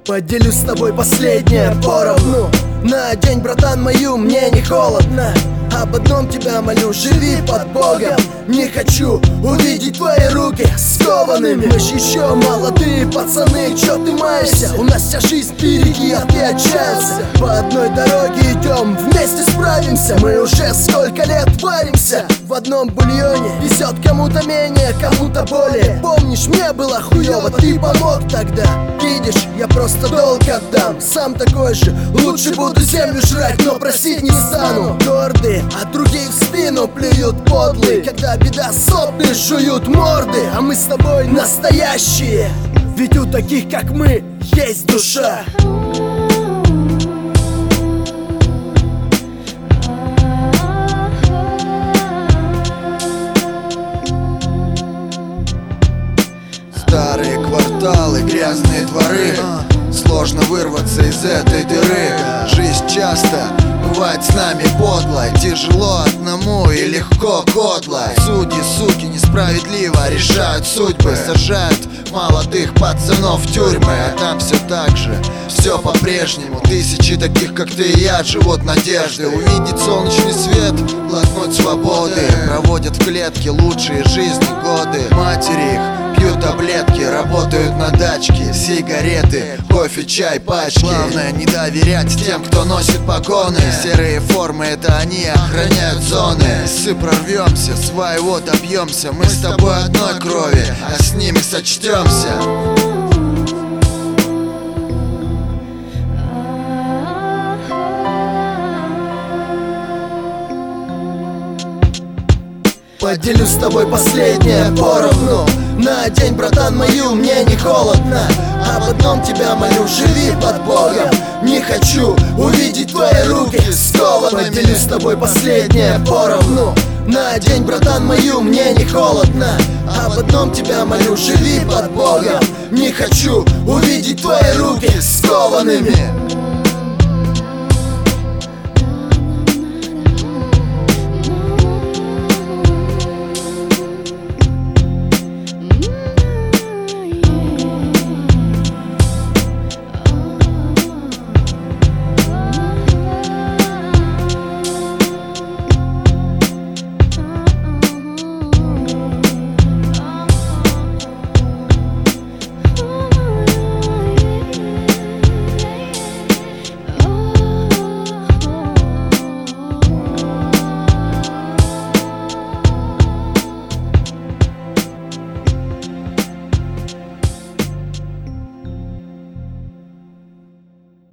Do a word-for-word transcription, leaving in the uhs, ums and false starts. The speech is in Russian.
Поделюсь с тобой последнее поровну. Надень, братан, мою, мне не холодно. Об одном тебя молю, живи под Богом. Не хочу увидеть твои руки скованными. Мы ж еще молодые пацаны, чё ты маешься? У нас вся жизнь впереди, а ты отчаялся. По одной дороге идем, вместе справимся. Мы уже сколько лет варимся в одном бульоне. Везет кому-то менее, кому-то более. Помнишь, мне было хуёво, ты помог тогда. Видишь, я просто долг отдам. Сам такой же, лучше буду землю жрать, но просить не стану. Гордые, а другие в спину плюют подлые. Когда беда, сопли жуют морды. А мы с тобой настоящие, ведь у таких, как мы, есть душа. Старые кварталы, грязные дворы. Сложно вырваться из этой дыры. Жизнь часто бывает с нами подлой. Тяжело одному и легко кодлой. Судьи, суки, несправедливо решают судьбы. Сажают молодых пацанов в тюрьмы. А там все так же, все по-прежнему. Тысячи таких, как ты и я, живут надежды. Увидеть солнечный свет, глотнуть свободы. Проводят в клетке лучшие жизни годы. Матери их пьют таблетки, работают на дачке. Сигареты, кофе, чай, пачки. Главное не доверять тем, кто носит погоны. Серые формы, это они охраняют зоны. Если прорвемся, своего добьемся. Мы с тобой одной крови, а с ними сочтемся. Поделюсь с тобой последнее поровну. Надень, братан, мою, мне не холодно. Об одном тебя молю, живи под Богом. Не хочу увидеть твои руки скованными. Поделюсь с тобой последнее поровну. Надень, братан, мою, мне не холодно. Об одном тебя молю, живи под Богом. Не хочу увидеть твои руки скованными.